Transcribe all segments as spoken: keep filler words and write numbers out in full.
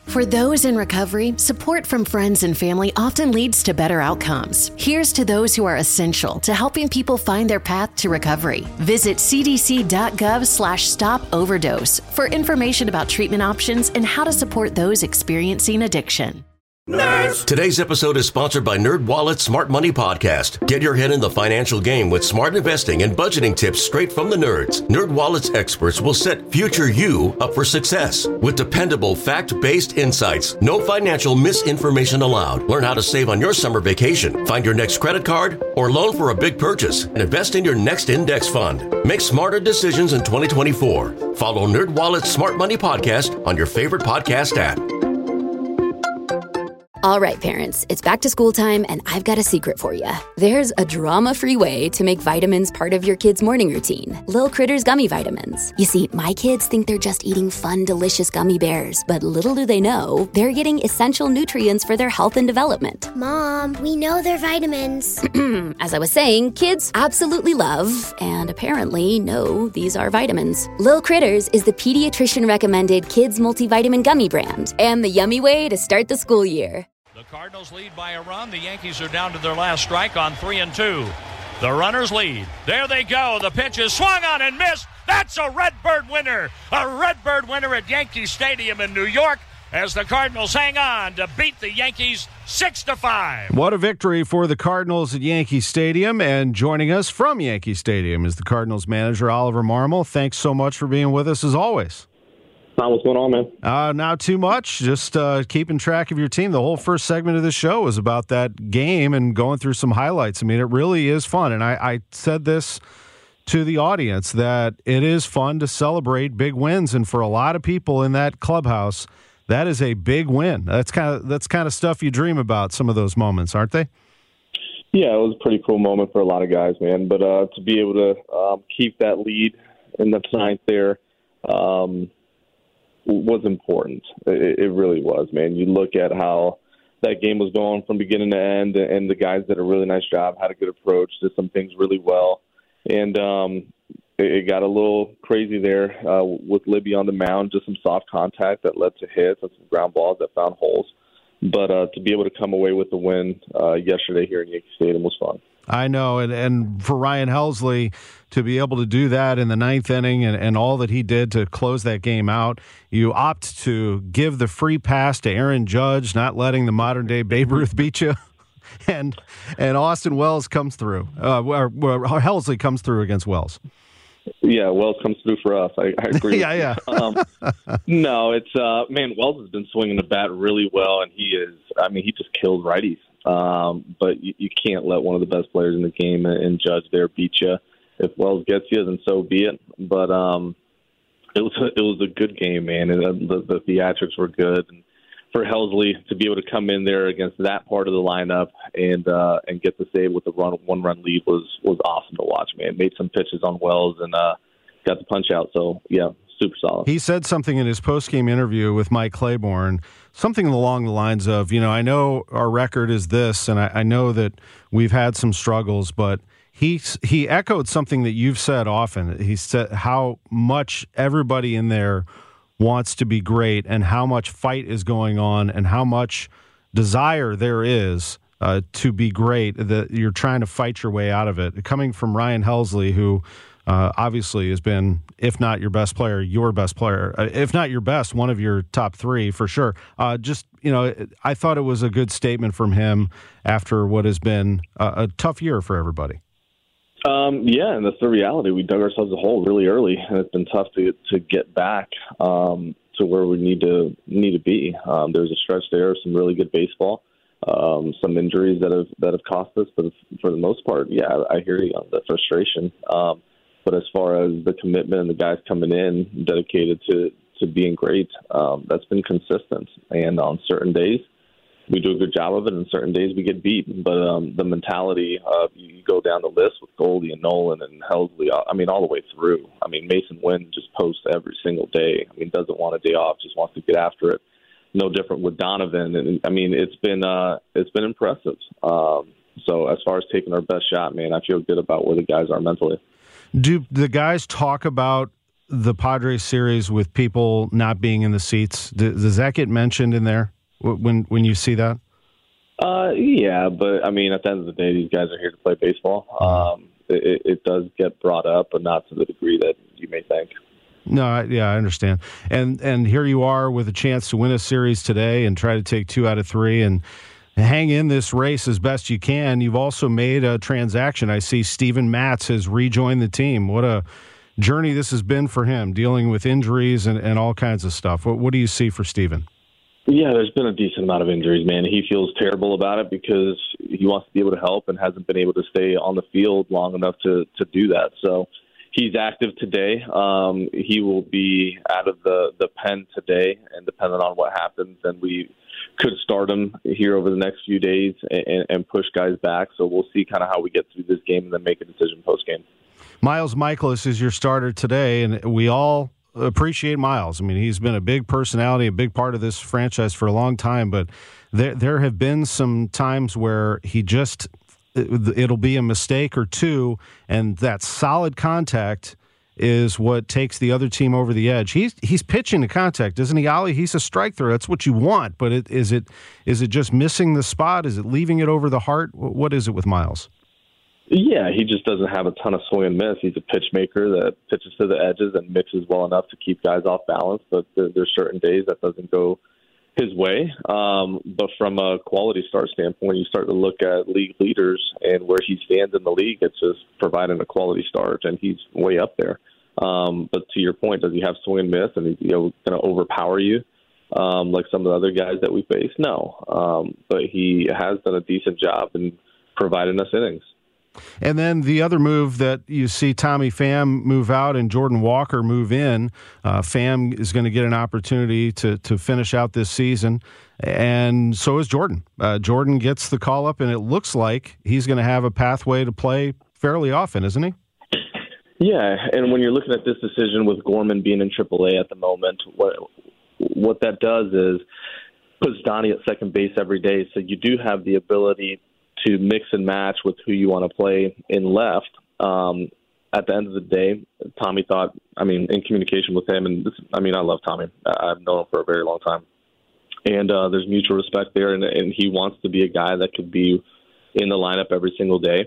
For those in recovery, support from friends and family often leads to better outcomes. Here's to those who are essential to helping people find their path to recovery. Visit cdc.gov slash stop overdose for information about treatment options and how to support those experiencing addiction. Nerds! Today's episode is sponsored by NerdWallet's Smart Money Podcast. Get your head in the financial game with smart investing and budgeting tips straight from the nerds. NerdWallet's experts will set future you up for success with dependable, fact-based insights. No financial misinformation allowed. Learn how to save on your summer vacation, find your next credit card, or loan for a big purchase, and invest in your next index fund. Make smarter decisions in twenty twenty-four. Follow NerdWallet's Smart Money Podcast on your favorite podcast app. All right, parents, it's back to school time, and I've got a secret for you. There's a drama-free way to make vitamins part of your kid's morning routine. Lil Critters Gummy Vitamins. You see, my kids think they're just eating fun, delicious gummy bears, but little do they know, they're getting essential nutrients for their health and development. Mom, we know they're vitamins. As I was saying, kids absolutely love, and apparently know, these are vitamins. Lil Critters is the pediatrician-recommended kids multivitamin gummy brand, and the yummy way to start the school year. The Cardinals lead by a run. The Yankees are down to their last strike on three and two. The runners lead. There they go. The pitch is swung on and missed. That's a Redbird winner. A Redbird winner at Yankee Stadium in New York as the Cardinals hang on to beat the Yankees six to five. What a victory for the Cardinals at Yankee Stadium. And joining us from Yankee Stadium is the Cardinals manager, Oliver Marmol. Thanks so much for being with us as always. What's going on, man? Uh, not too much. Just uh, keeping track of your team. The whole first segment of the show was about that game and going through some highlights. I mean, it really is fun. And I, I said this to the audience that it is fun to celebrate big wins. And for a lot of people in that clubhouse, that is a big win. That's kind of that's kind of stuff you dream about, some of those moments, aren't they? Yeah, it was a pretty cool moment for a lot of guys, man. But uh, to be able to um, keep that lead in the ninth there, um, was important. It, it really was, man. You look at how that game was going from beginning to end, and the guys did a really nice job, had a good approach, did some things really well. And um, it, it got a little crazy there uh, with Libby on the mound, just some soft contact that led to hits and some ground balls that found holes. But uh, to be able to come away with the win uh, yesterday here in Yankee Stadium was fun. I know, and, and for Ryan Helsley to be able to do that in the ninth inning and, and all that he did to close that game out, you opt to give the free pass to Aaron Judge, not letting the modern-day Babe Ruth beat you, and and Austin Wells comes through, uh, or, or Helsley comes through against Wells. Yeah, Wells comes through for us. I, I agree. yeah, yeah. um, no, it's, uh, man, Wells has been swinging the bat really well, and he is, I mean, he just killed righties. Um, but you, you can't let one of the best players in the game and Judge there beat you. If Wells gets you, then so be it. But um, it was a, it was a good game, man, and the, the theatrics were good. And for Helsley to be able to come in there against that part of the lineup and uh, and get the save with the run one run lead was was awesome to watch, man. Made some pitches on Wells and uh, got the punch out. So yeah. Super solid. He said something in his post-game interview with Mike Claiborne, something along the lines of, you know, I know our record is this, and I, I know that we've had some struggles, but he he echoed something that you've said often. He said how much everybody in there wants to be great and how much fight is going on and how much desire there is uh, to be great, that you're trying to fight your way out of it. Coming from Ryan Helsley, who Uh, obviously has been, if not your best player, your best player. Uh, if not your best, one of your top three for sure. Uh, just, you know, I thought it was a good statement from him after what has been a, a tough year for everybody. Um, yeah, and that's the reality. We dug ourselves a hole really early, and it's been tough to to get back um, to where we need to need to be. Um, there's a stretch there of some really good baseball, um, some injuries that have that have cost us, but for the most part, yeah, I hear you on the frustration. Um, But as far as the commitment and the guys coming in dedicated to, to being great, um, that's been consistent. And on certain days, we do a good job of it, and certain days we get beat. But um, the mentality of you go down the list with Goldie and Nolan and Helsley, I mean, all the way through. I mean, Mason Wynn just posts every single day. I mean, doesn't want a day off, just wants to get after it. No different with Donovan. And I mean, it's been uh, it's been impressive. Um, so as far as taking our best shot, man, I feel good about where the guys are mentally. Do the guys talk about the Padres series with people not being in the seats? Does that get mentioned in there when when you see that? Uh, yeah, but I mean, at the end of the day, these guys are here to play baseball. Um, it, it does get brought up, but not to the degree that you may think. No, I, yeah, I understand. And and here you are with a chance to win a series today and try to take two out of three and hang in this race as best you can. You've also made a transaction. I see Steven Matz has rejoined the team. What a journey this has been for him, dealing with injuries and, and all kinds of stuff. What, what do you see for Steven? Yeah, there's been a decent amount of injuries, man. He feels terrible about it because he wants to be able to help and hasn't been able to stay on the field long enough to, to do that. So he's active today. Um, he will be out of the, the pen today, and depending on what happens, then we could start him here over the next few days and, and push guys back. So we'll see kind of how we get through this game and then make a decision post-game. Miles Mikolas is your starter today, and we all appreciate Miles. I mean, he's been a big personality, a big part of this franchise for a long time, but there there have been some times where he just it'll be a mistake or two, and that solid contact is what takes the other team over the edge. He's he's pitching to contact, isn't he, Ollie? He's a strike throw. That's what you want, but it, is it is it just missing the spot? Is it leaving it over the heart? What is it with Miles? Yeah, he just doesn't have a ton of swing and miss. He's a pitch maker that pitches to the edges and mixes well enough to keep guys off balance, but there, there's certain days that doesn't go his way. Um, but from a quality start standpoint, you start to look at league leaders and where he stands in the league, it's just providing a quality start, and he's way up there. Um, but to your point, does he have swing and miss and he's, you know, going to overpower you um, like some of the other guys that we face? No. Um, but he has done a decent job in providing us innings. And then the other move that you see Tommy Pham move out and Jordan Walker move in. Uh, Pham is going to get an opportunity to to finish out this season, and so is Jordan. Uh, Jordan gets the call up, and it looks like he's going to have a pathway to play fairly often, isn't he? Yeah, and when you're looking at this decision with Gorman being in triple A at the moment, what what that does is puts Donnie at second base every day, so you do have the ability to mix and match with who you want to play in left. Um, at the end of the day, Tommy thought, I mean, in communication with him, and this, I mean, I love Tommy. I've known him for a very long time. And uh, there's mutual respect there, and, and he wants to be a guy that could be in the lineup every single day.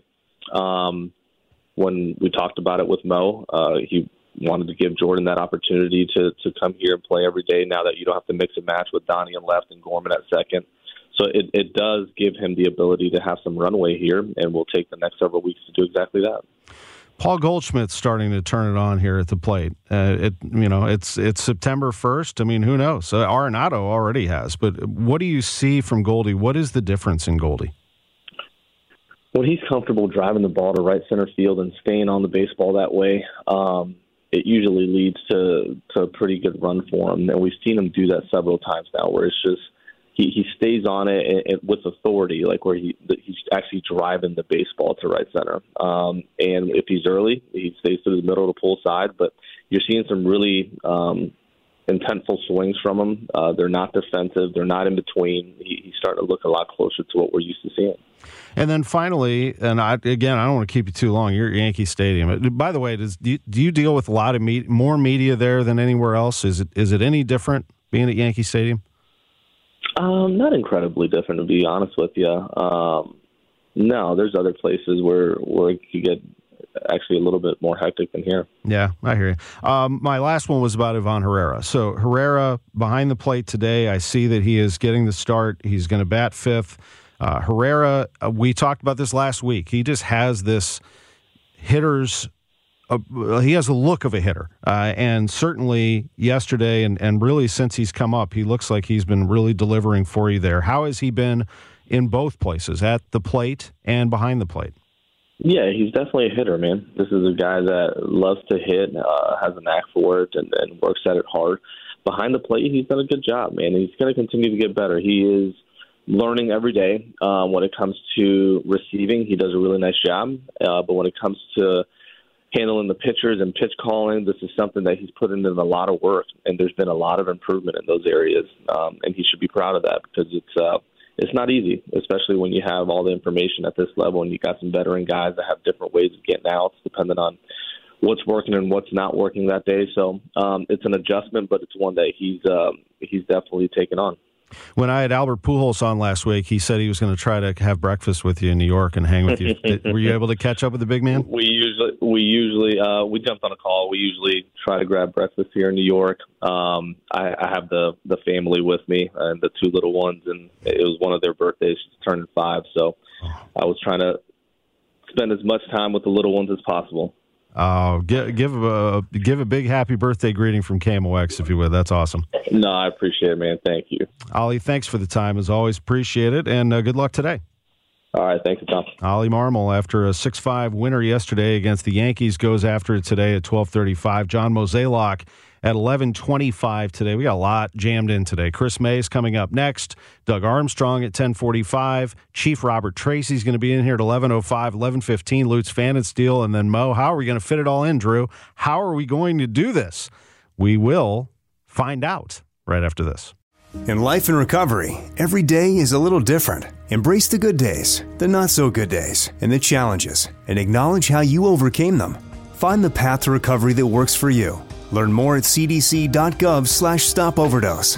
Um, when we talked about it with Mo, uh, he wanted to give Jordan that opportunity to, to come here and play every day now that you don't have to mix and match with Donnie in left and Gorman at second. So it, it does give him the ability to have some runway here, and we'll take the next several weeks to do exactly that. Paul Goldschmidt's starting to turn it on here at the plate. Uh, it you know it's it's September first. I mean, who knows? Uh, Arenado already has, but what do you see from Goldie? What is the difference in Goldie? When he's comfortable driving the ball to right center field and staying on the baseball that way, um, it usually leads to to a pretty good run for him. And we've seen him do that several times now, where it's just He he stays on it and, and with authority, like where he he's actually driving the baseball to right center. Um, and if he's early, he stays to the middle to pull side. But you're seeing some really um, intentful swings from him. Uh, they're not defensive. They're not in between. He, he's starting to look a lot closer to what we're used to seeing. And then finally, and I, again, I don't want to keep you too long. You're at Yankee Stadium. By the way, does do you, do you deal with a lot of me- more media there than anywhere else? Is it is it any different being at Yankee Stadium? Um, not incredibly different, to be honest with you. Um, no, there's other places where where it could get actually a little bit more hectic than here. Yeah, I hear you. Um, my last one was about Ivan Herrera. So Herrera behind the plate today. I see that he is getting the start. He's going to bat fifth. Uh, Herrera, uh, we talked about this last week. He just has this hitter's Uh, he has a look of a hitter, uh, and certainly yesterday and, and really since he's come up, he looks like he's been really delivering for you there. How has he been in both places, at the plate and behind the plate? Yeah, he's definitely a hitter, man. This is a guy that loves to hit, uh, has a knack for it, and, and works at it hard. Behind the plate, he's done a good job, man. He's going to continue to get better. He is learning every day. Um, when it comes to receiving, he does a really nice job, uh, but when it comes to handling the pitchers and pitch calling, this is something that he's put in a lot of work, and there's been a lot of improvement in those areas, um, and he should be proud of that because it's uh, it's not easy, especially when you have all the information at this level and you got some veteran guys that have different ways of getting outs depending on what's working and what's not working that day. So um, it's an adjustment, but it's one that he's um, he's definitely taken on. When I had Albert Pujols on last week, he said he was going to try to have breakfast with you in New York and hang with you. Were you able to catch up with the big man? We usually we usually uh, we jumped on a call. We usually try to grab breakfast here in New York. Um, I, I have the the family with me and the two little ones, and it was one of their birthdays, turning five. So I was trying to spend as much time with the little ones as possible. Uh, give, give a give a big happy birthday greeting from K M O X, if you would. That's awesome. No, I appreciate it, man. Thank you. Ollie, thanks for the time. As always, appreciate it, and uh, good luck today. All right, thank you, Tom. Ollie Marmol, after a six five winner yesterday against the Yankees, goes after it today at twelve thirty-five. John Mozeliak at eleven twenty-five today. We got a lot jammed in today. Chris Mays coming up next. Doug Armstrong at ten forty-five. Chief Robert Tracy's going to be in here at eleven oh five, eleven fifteen. Lutz Pfannenstiel, and then Mo. How are we going to fit it all in, Drew? How are we going to do this? We will find out right after this. In life and recovery, every day is a little different. Embrace the good days, the not-so-good days, and the challenges, and acknowledge how you overcame them. Find the path to recovery that works for you. Learn more at cdc.gov slash stop overdose.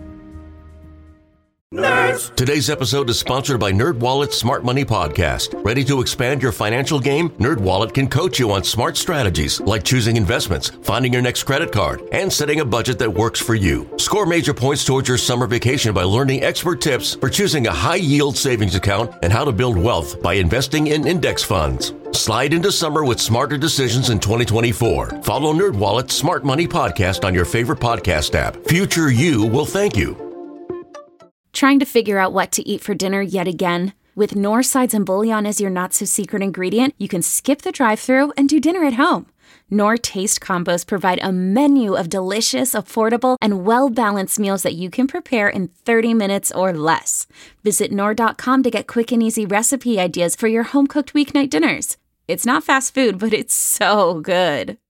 Nerds! Today's episode is sponsored by NerdWallet's Smart Money Podcast. Ready to expand your financial game? NerdWallet can coach you on smart strategies like choosing investments, finding your next credit card, and setting a budget that works for you. Score major points towards your summer vacation by learning expert tips for choosing a high-yield savings account and how to build wealth by investing in index funds. Slide into summer with smarter decisions in twenty twenty-four. Follow NerdWallet's Smart Money Podcast on your favorite podcast app. Future you will thank you. Trying to figure out what to eat for dinner yet again? With Knorr sides and bouillon as your not-so-secret ingredient, you can skip the drive-thru and do dinner at home. Knorr Taste Combos provide a menu of delicious, affordable, and well-balanced meals that you can prepare in thirty minutes or less. Visit Knorr dot com to get quick and easy recipe ideas for your home-cooked weeknight dinners. It's not fast food, but it's so good.